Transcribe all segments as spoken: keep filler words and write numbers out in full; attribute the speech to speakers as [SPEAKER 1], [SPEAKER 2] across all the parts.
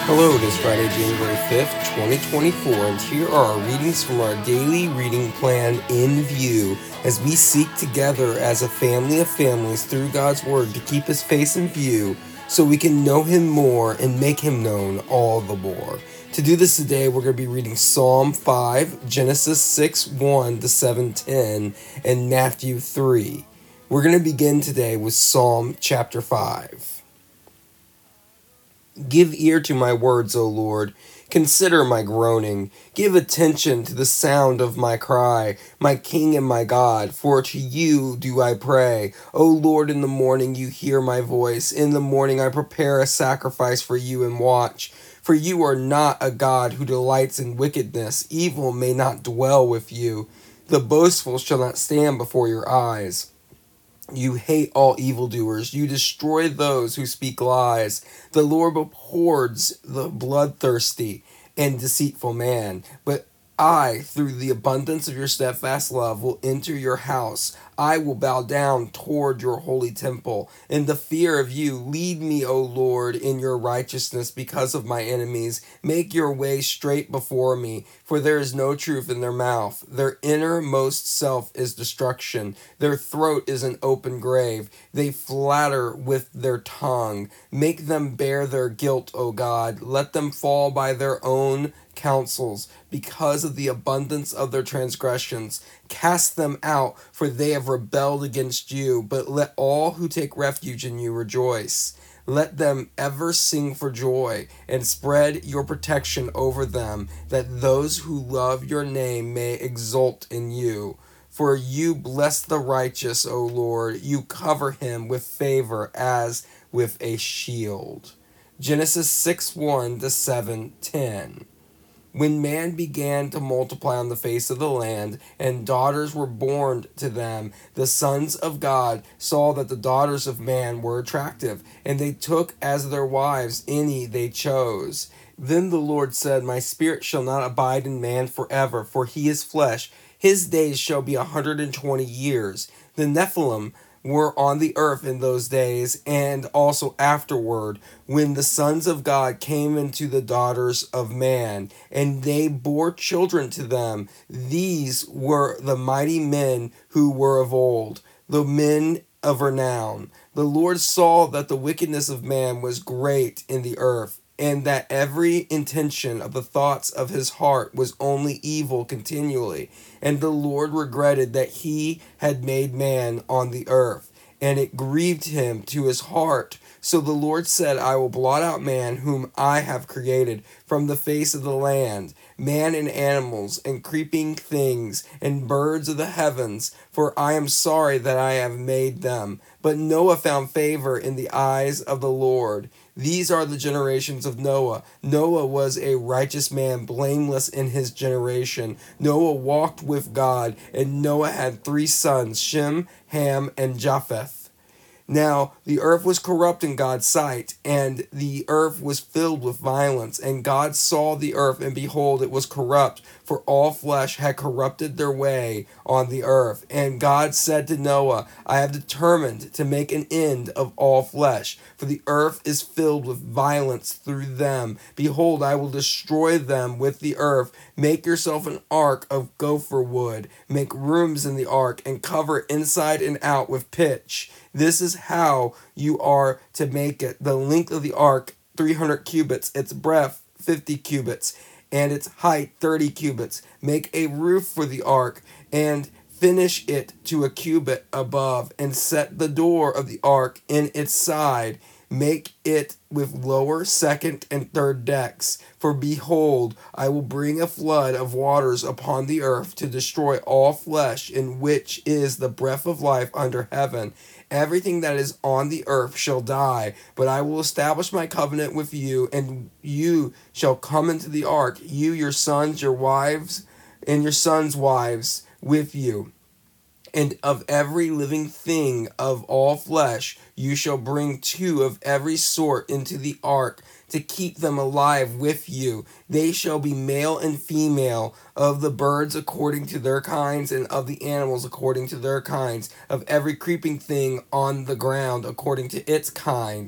[SPEAKER 1] Hello, it is Friday, January fifth, twenty twenty-four, and here are our readings from our daily reading plan in view as we seek together as a family of families through God's Word to keep His face in view so we can know Him more and make Him known all the more. To do this today, we're going to be reading Psalm five, Genesis six, one to seven ten, and Matthew three. We're going to begin today with Psalm chapter five. Give ear to my words, O Lord. Consider my groaning. Give attention to the sound of my cry, my King and my God, for to you do I pray. O Lord, in the morning you hear my voice. In the morning I prepare a sacrifice for you and watch. For you are not a God who delights in wickedness. Evil may not dwell with you. The boastful shall not stand before your eyes. You hate all evildoers. You destroy those who speak lies. The Lord abhors the bloodthirsty and deceitful man. But I, through the abundance of your steadfast love, will enter your house. I will bow down toward your holy temple. In the fear of you, lead me, O Lord, in your righteousness because of my enemies. Make your way straight before me, for there is no truth in their mouth. Their innermost self is destruction. Their throat is an open grave. They flatter with their tongue. Make them bear their guilt, O God. Let them fall by their own counsels, because of the abundance of their transgressions. Cast them out, for they have rebelled against you. But let all who take refuge in you rejoice. Let them ever sing for joy, and spread your protection over them, that those who love your name may exult in you. For you bless the righteous, O Lord. You cover him with favor as with a shield. Genesis six, one to seven, ten. When man began to multiply on the face of the land, and daughters were born to them, the sons of God saw that the daughters of man were attractive, and they took as their wives any they chose. Then the Lord said, My spirit shall not abide in man forever, for he is flesh. His days shall be a hundred and twenty years. The Nephilim were on the earth in those days, and also afterward, when the sons of God came into the daughters of man, and they bore children to them. These were the mighty men who were of old, the men of renown. The Lord saw that the wickedness of man was great in the earth, and that every intention of the thoughts of his heart was only evil continually. And the Lord regretted that he had made man on the earth, and it grieved him to his heart. So the Lord said, I will blot out man whom I have created from the face of the land, man and animals and creeping things and birds of the heavens, for I am sorry that I have made them. But Noah found favor in the eyes of the Lord. These are the generations of Noah. Noah was a righteous man, blameless in his generation. Noah walked with God, and Noah had three sons, Shem, Ham, and Japheth. Now the earth was corrupt in God's sight, and the earth was filled with violence. And God saw the earth, and behold, it was corrupt, for all flesh had corrupted their way on the earth. And God said to Noah, I have determined to make an end of all flesh, for the earth is filled with violence through them. Behold, I will destroy them with the earth. Make yourself an ark of gopher wood. Make rooms in the ark, and cover it inside and out with pitch. This is how you are to make it. The length of the ark, three hundred cubits, its breadth, fifty cubits, and its height, thirty cubits. Make a roof for the ark, and finish it to a cubit above, and set the door of the ark in its side. Make it with lower, second, and third decks. For behold, I will bring a flood of waters upon the earth to destroy all flesh, in which is the breath of life under heaven. Everything that is on the earth shall die, but I will establish my covenant with you, and you shall come into the ark, you, your sons, your wives, and your sons' wives with you. And of every living thing of all flesh you shall bring two of every sort into the ark, to keep them alive with you. They shall be male and female, of the birds according to their kinds, and of the animals according to their kinds, of every creeping thing on the ground according to its kind.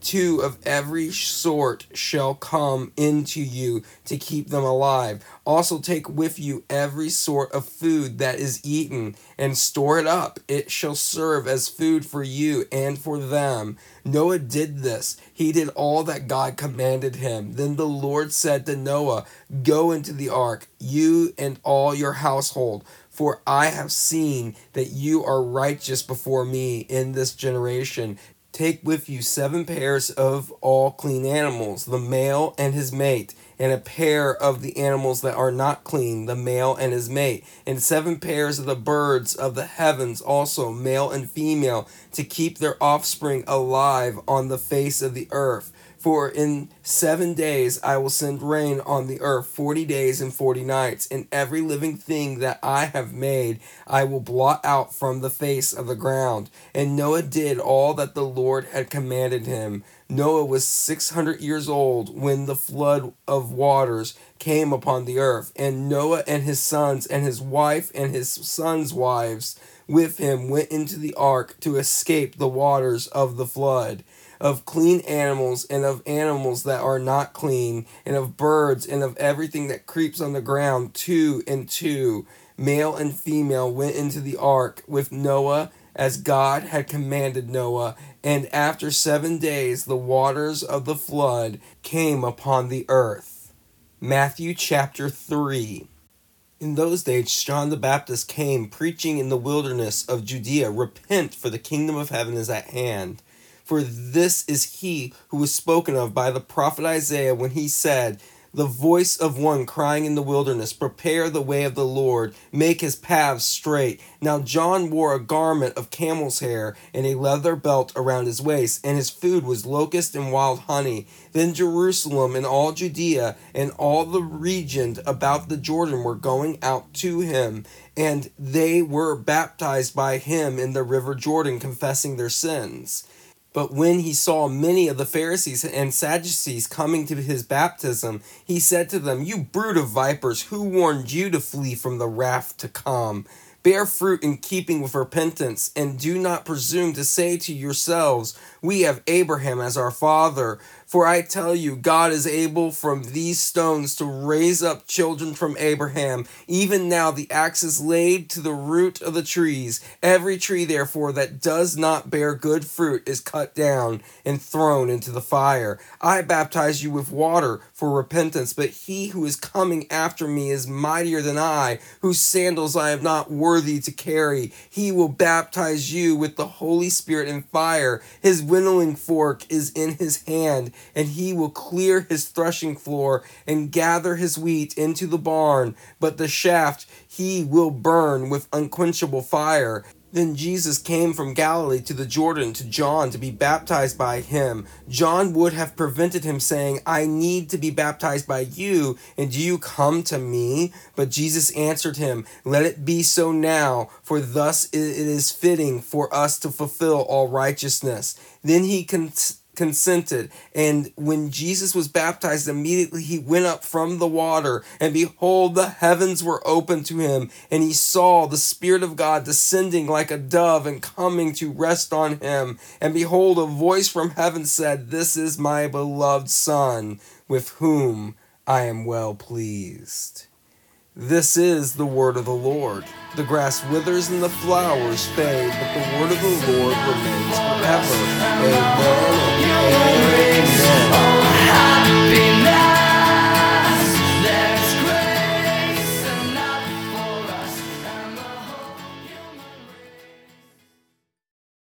[SPEAKER 1] Two of every sort shall come into you to keep them alive. Also take with you every sort of food that is eaten, and store it up. It shall serve as food for you and for them. Noah did this. He did all that God commanded him. Then the Lord said to Noah, "Go into the ark, you and all your household, for I have seen that you are righteous before me in this generation. Take with you seven pairs of all clean animals, the male and his mate, and a pair of the animals that are not clean, the male and his mate, and seven pairs of the birds of the heavens also, male and female, to keep their offspring alive on the face of the earth. For in seven days I will send rain on the earth forty days and forty nights, and every living thing that I have made I will blot out from the face of the ground." And Noah did all that the Lord had commanded him. Noah was six hundred years old when the flood of waters came upon the earth, and Noah and his sons and his wife and his sons' wives with him went into the ark to escape the waters of the flood. Of clean animals and of animals that are not clean, and of birds and of everything that creeps on the ground, two and two, male and female, went into the ark with Noah as God had commanded Noah. And after seven days the waters of the flood came upon the earth. Matthew chapter three. In those days John the Baptist came, preaching in the wilderness of Judea, "Repent, for the kingdom of heaven is at hand." For this is he who was spoken of by the prophet Isaiah when he said, "The voice of one crying in the wilderness, prepare the way of the Lord, make his paths straight." Now John wore a garment of camel's hair and a leather belt around his waist, and his food was locust and wild honey. Then Jerusalem and all Judea and all the region about the Jordan were going out to him, and they were baptized by him in the river Jordan, confessing their sins. But when he saw many of the Pharisees and Sadducees coming to his baptism, he said to them, "You brood of vipers, who warned you to flee from the wrath to come? Bear fruit in keeping with repentance, and do not presume to say to yourselves, 'We have Abraham as our father.' For I tell you, God is able from these stones to raise up children from Abraham. Even now the axe is laid to the root of the trees. Every tree, therefore, that does not bear good fruit is cut down and thrown into the fire. I baptize you with water for repentance, but he who is coming after me is mightier than I, whose sandals I am not worthy to carry. He will baptize you with the Holy Spirit and fire. His winnowing fork is in his hand, and he will clear his threshing floor and gather his wheat into the barn, but the shaft he will burn with unquenchable fire." Then Jesus came from Galilee to the Jordan to John to be baptized by him. John would have prevented him, saying, "I need to be baptized by you, and do you come to me?" But Jesus answered him, "Let it be so now, for thus it is fitting for us to fulfill all righteousness." Then he con- consented, and when Jesus was baptized, immediately he went up from the water, and behold, the heavens were opened to him, and he saw the Spirit of God descending like a dove and coming to rest on him. And behold, a voice from heaven said, "This is my beloved Son, with whom I am well pleased." This is the word of the Lord. The grass withers and the flowers fade, but the word of the Lord remains forever. Amen.